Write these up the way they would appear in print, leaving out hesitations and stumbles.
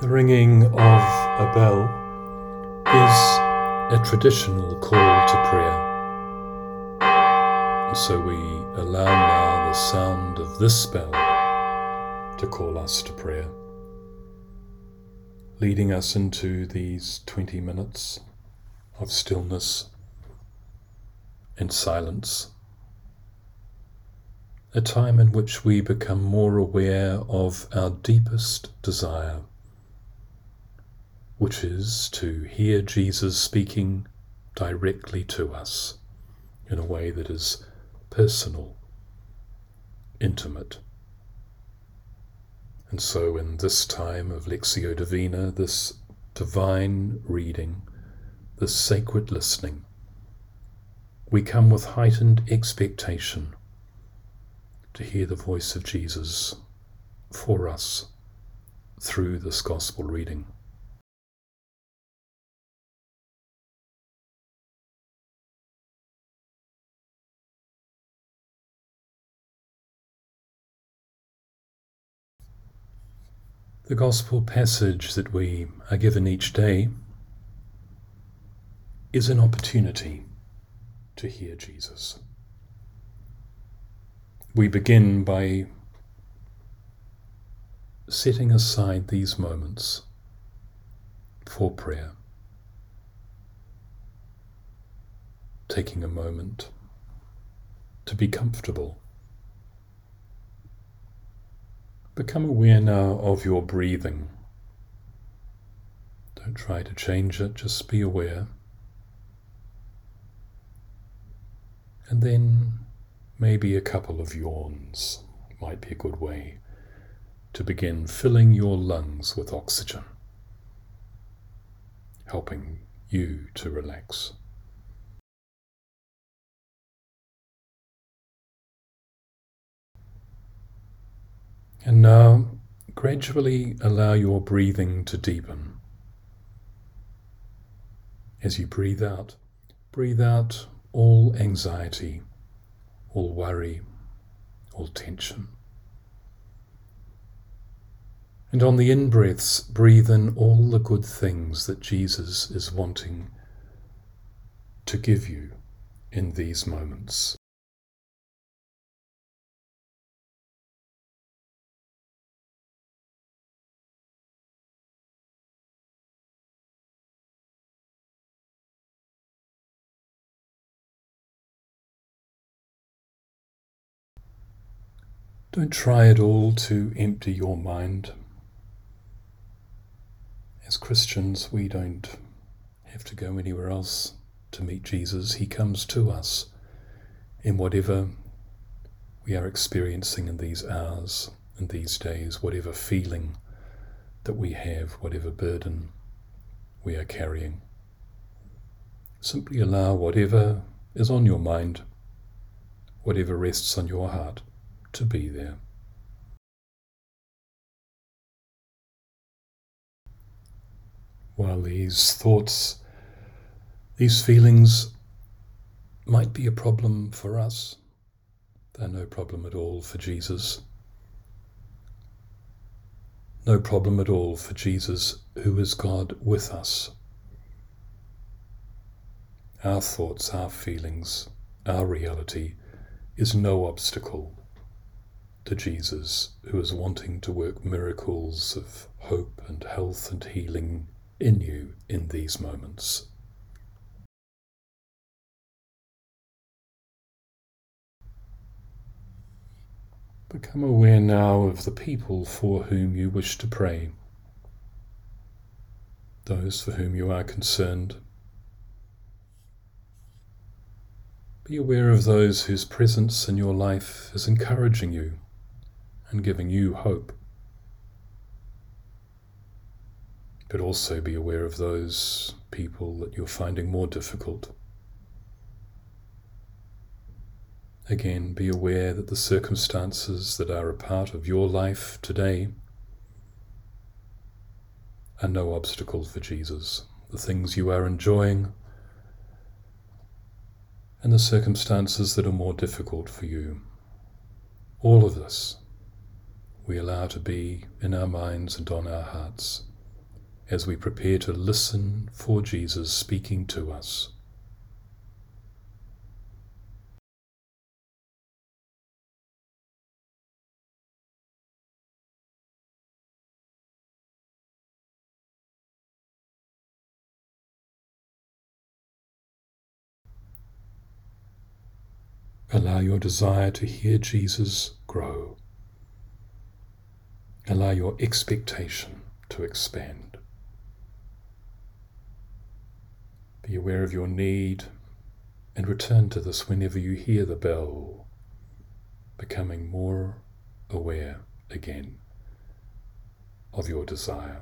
The ringing of a bell is a traditional call to prayer. And so we allow now the sound of this bell to call us to prayer, leading us into these 20 minutes of stillness and silence, a time in which we become more aware of our deepest desire, which is to hear Jesus speaking directly to us in a way that is personal, intimate. And so in this time of Lectio Divina, this divine reading, this sacred listening, we come with heightened expectation to hear the voice of Jesus for us through this gospel reading. The gospel passage that we are given each day is an opportunity to hear Jesus. We begin by setting aside these moments for prayer, taking a moment to be comfortable. Become aware now of your breathing. Don't try to change it, just be aware. And then maybe a couple of yawns might be a good way to begin filling your lungs with oxygen, helping you to relax. And now, gradually allow your breathing to deepen. As you breathe out all anxiety, all worry, all tension. And on the in-breaths, breathe in all the good things that Jesus is wanting to give you in these moments. Don't try at all to empty your mind. As Christians, we don't have to go anywhere else to meet Jesus. He comes to us in whatever we are experiencing in these hours and these days, whatever feeling that we have, whatever burden we are carrying. Simply allow whatever is on your mind, whatever rests on your heart, to be there. While these thoughts, these feelings might be a problem for us, they're no problem at all for Jesus. No problem at all for Jesus, who is God with us. Our thoughts, our feelings, our reality is no obstacle to Jesus, who is wanting to work miracles of hope and health and healing in you in these moments. Become aware now of the people for whom you wish to pray, those for whom you are concerned. Be aware of those whose presence in your life is encouraging you and giving you hope. But also be aware of those people that you're finding more difficult. Again, be aware that the circumstances that are a part of your life today are no obstacle for Jesus. The things you are enjoying and the circumstances that are more difficult for you. All of this we allow to be in our minds and on our hearts as we prepare to listen for Jesus speaking to us. Allow your desire to hear Jesus grow. Allow your expectation to expand. Be aware of your need and return to this whenever you hear the bell, becoming more aware again of your desire.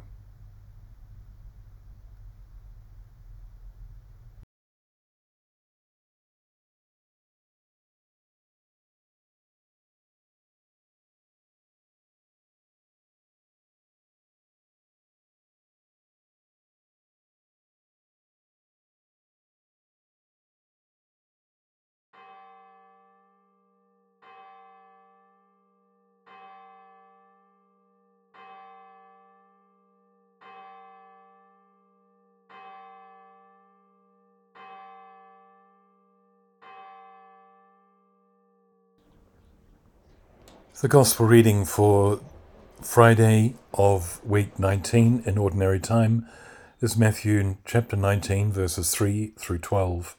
The Gospel reading for Friday of week 19 in Ordinary Time is Matthew chapter 19, verses 3 through 12.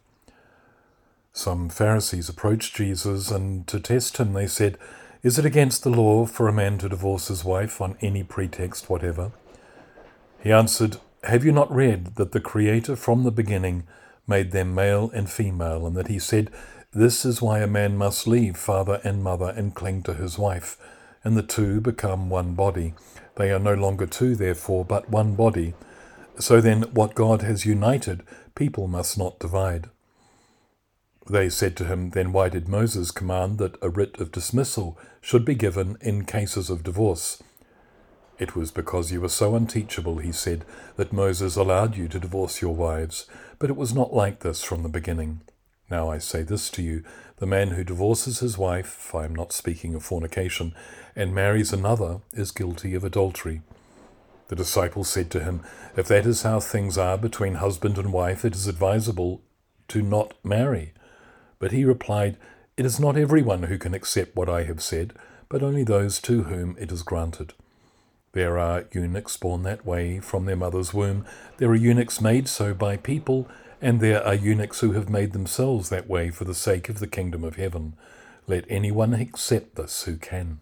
Some Pharisees approached Jesus, and to test him they said, "Is it against the law for a man to divorce his wife on any pretext whatever?" He answered, "Have you not read that the Creator from the beginning made them male and female, and that he said, 'This is why a man must leave father and mother and cling to his wife, and the two become one body. They are no longer two, therefore, but one body. So then, what God has united, people must not divide.'" They said to him, "Then why did Moses command that a writ of dismissal should be given in cases of divorce?" "It was because you were so unteachable," he said, "that Moses allowed you to divorce your wives, but it was not like this from the beginning. Now I say this to you, the man who divorces his wife, I am not speaking of fornication, and marries another is guilty of adultery." The disciples said to him, "If that is how things are between husband and wife, it is advisable to not marry." But he replied, "It is not everyone who can accept what I have said, but only those to whom it is granted. There are eunuchs born that way from their mother's womb. There are eunuchs made so by people, and there are eunuchs who have made themselves that way for the sake of the kingdom of heaven. Let anyone accept this who can."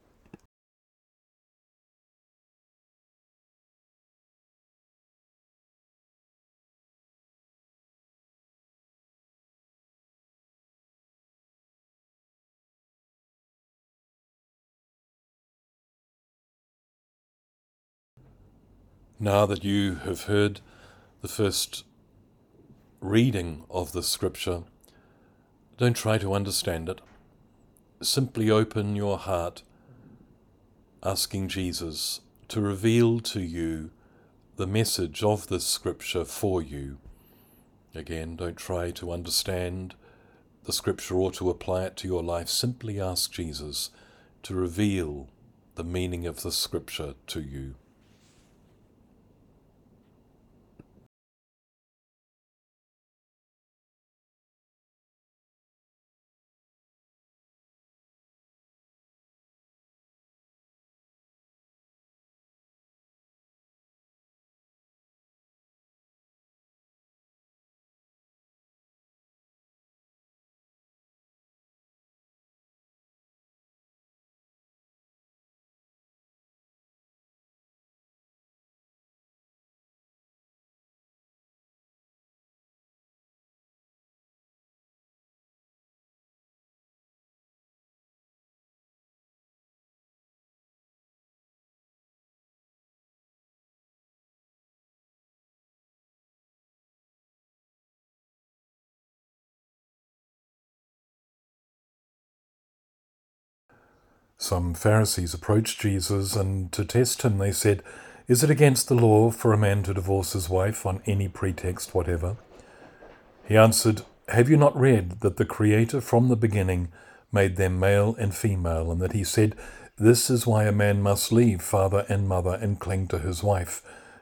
Now that you have heard the first reading of the scripture, don't try to understand it. Simply open your heart, asking Jesus to reveal to you the message of this scripture for you. Again, don't try to understand the scripture or to apply it to your life. Simply ask Jesus to reveal the meaning of the scripture to you. Some Pharisees approached Jesus, and to test him they said, "Is it against the law for a man to divorce his wife on any pretext whatever?" He answered, "Have you not read that the Creator from the beginning made them male and female, and that he said, 'This is why a man must leave father and mother and cling to his wife,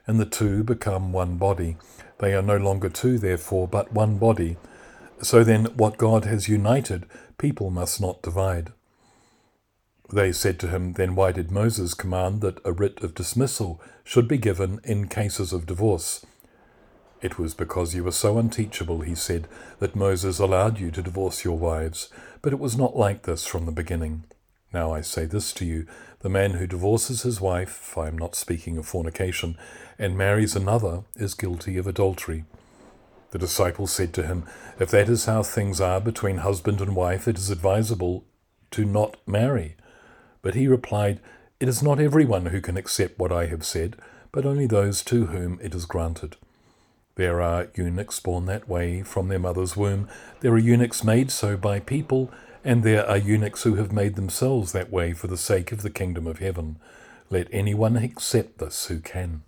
and the two become one body. They are no longer two, therefore, but one body. So then, what God has united, people must not divide. They said to him, then why did Moses command that a writ of dismissal should be given in cases of divorce? It was because you were so unteachable, he said, that Moses allowed you to divorce your wives, but it was not like this from the beginning. Now I say this to you, the man who divorces his wife, I am not speaking of fornication, and marries another is guilty of adultery. The disciples said to him, if that is how things are between husband and wife, it is advisable to not marry. But he replied, it is not everyone who can accept what I have said, but only those to whom it is granted. There are eunuchs born that way from their mother's womb. There are eunuchs made so by people, and there are eunuchs who have made themselves that way for the sake of the kingdom of heaven. Let anyone accept this who can.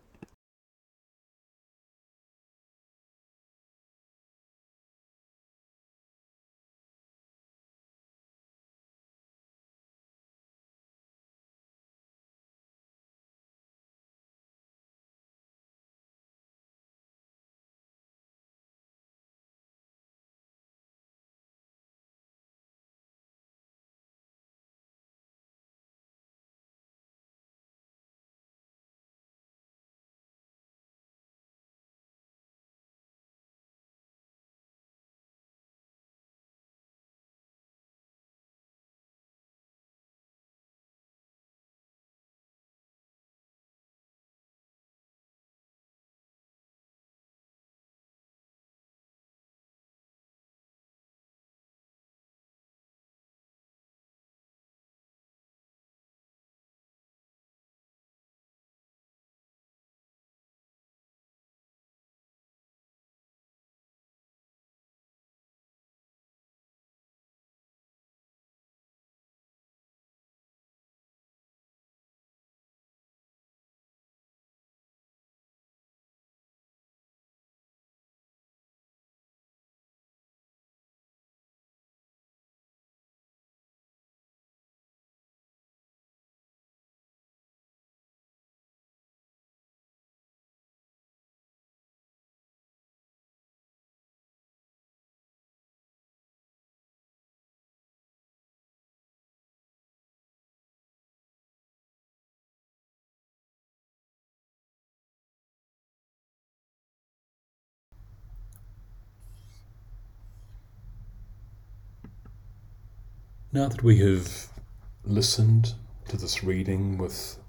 Now that we have listened to this reading with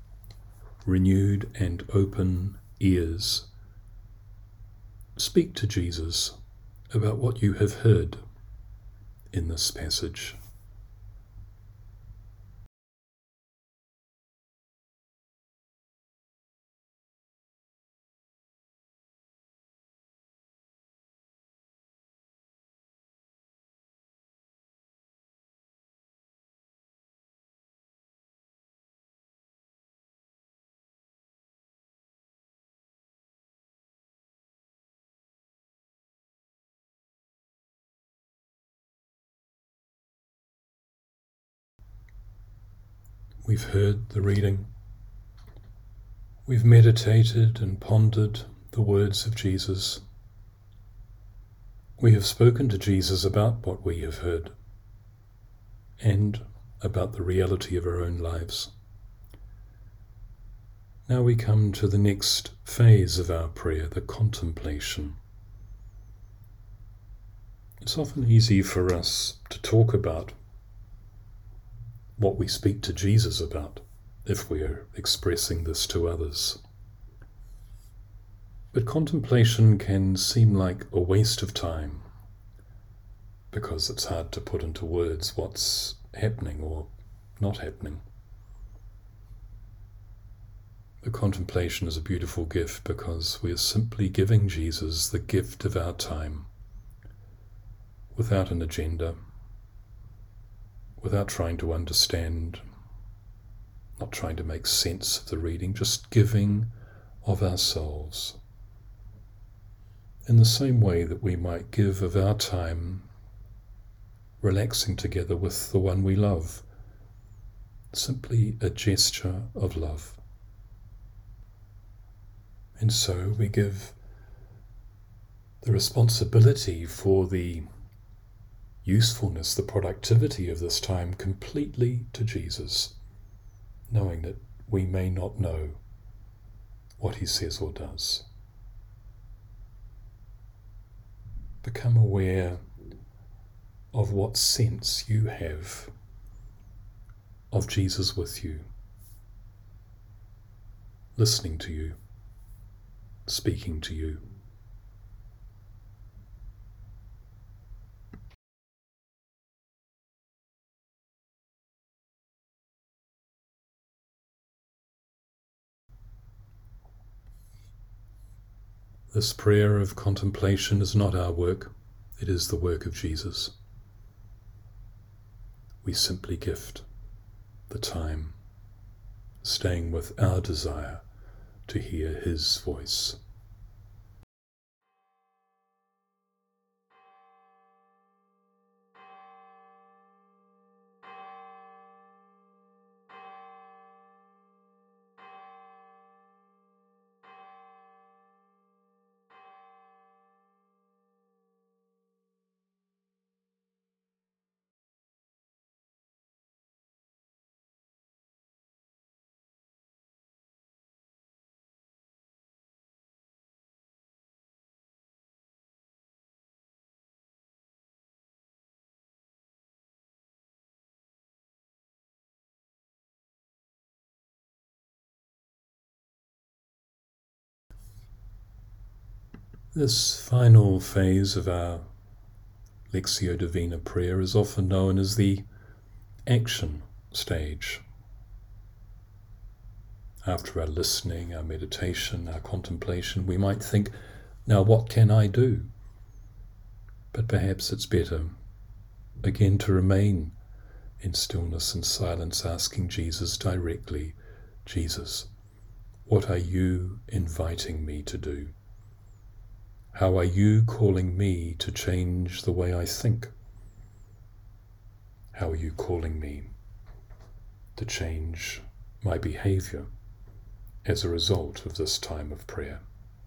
renewed and open ears, speak to Jesus about what you have heard in this passage. We've heard the reading. We've meditated and pondered the words of Jesus. We have spoken to Jesus about what we have heard and about the reality of our own lives. Now we come to the next phase of our prayer, the contemplation. It's often easy for us to talk about what we speak to Jesus about if we are expressing this to others. But contemplation can seem like a waste of time because it's hard to put into words what's happening or not happening. The contemplation is a beautiful gift because we are simply giving Jesus the gift of our time without an agenda, without trying to understand, not trying to make sense of the reading, just giving of ourselves. In the same way that we might give of our time relaxing together with the one we love, simply a gesture of love. And so we give the responsibility for the usefulness, the productivity of this time completely to Jesus, knowing that we may not know what he says or does. Become aware of what sense you have of Jesus with you, listening to you, speaking to you. This prayer of contemplation is not our work, it is the work of Jesus. We simply gift the time, staying with our desire to hear his voice. This final phase of our Lectio Divina prayer is often known as the action stage. After our listening, our meditation, our contemplation, we might think, now what can I do? But perhaps it's better, again, to remain in stillness and silence, asking Jesus directly, Jesus, what are you inviting me to do? How are you calling me to change the way I think? How are you calling me to change my behavior as a result of this time of prayer?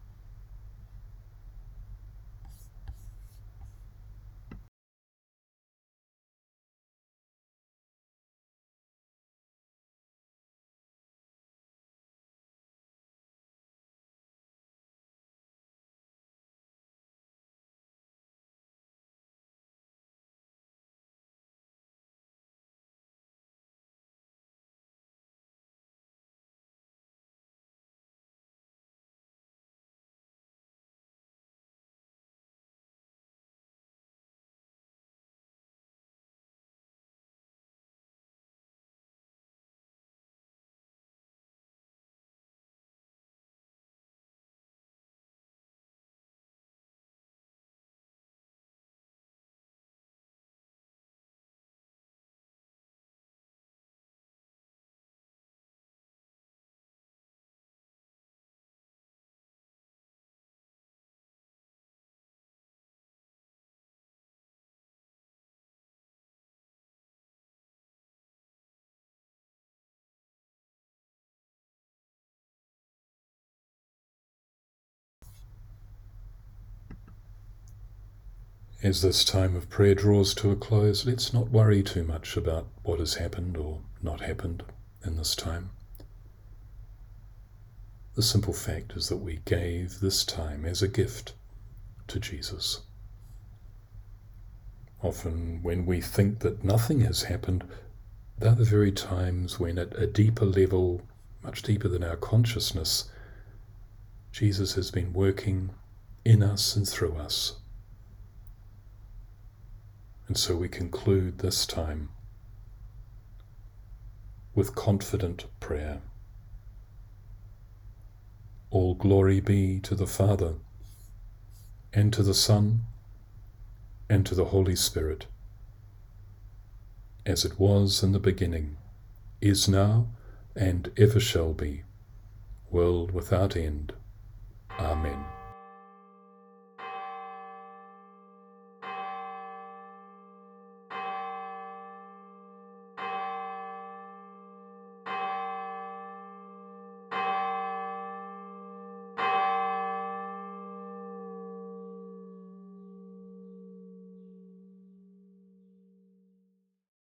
As this time of prayer draws to a close, let's not worry too much about what has happened or not happened in this time. The simple fact is that we gave this time as a gift to Jesus. Often when we think that nothing has happened, they're the very times when at a deeper level, much deeper than our consciousness, Jesus has been working in us and through us. And so we conclude this time with confident prayer. All glory be to the Father, and to the Son, and to the Holy Spirit, as it was in the beginning, is now, and ever shall be, world without end. Amen.